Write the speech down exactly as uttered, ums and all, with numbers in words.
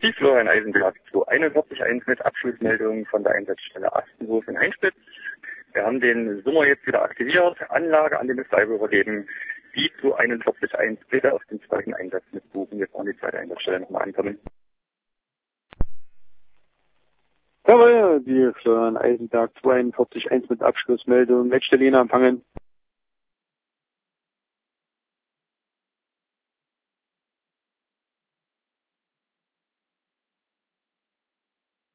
Die Florian Eisenberg zwei einundvierzig eins mit Abschlussmeldung von der Einsatzstelle Astenhof in Heinspitz. Wir haben den Summer jetzt wieder aktiviert, Anlage an den Betreiber übergeben. Die zwei einundvierzig eins bitte auf den zweiten Einsatz mitbuchen. Jetzt an die zweite Einsatzstelle nochmal ankommen. Jawohl, die Florian Eisenberg zwei einundvierzig eins mit Abschlussmeldung. Letzte Linie empfangen.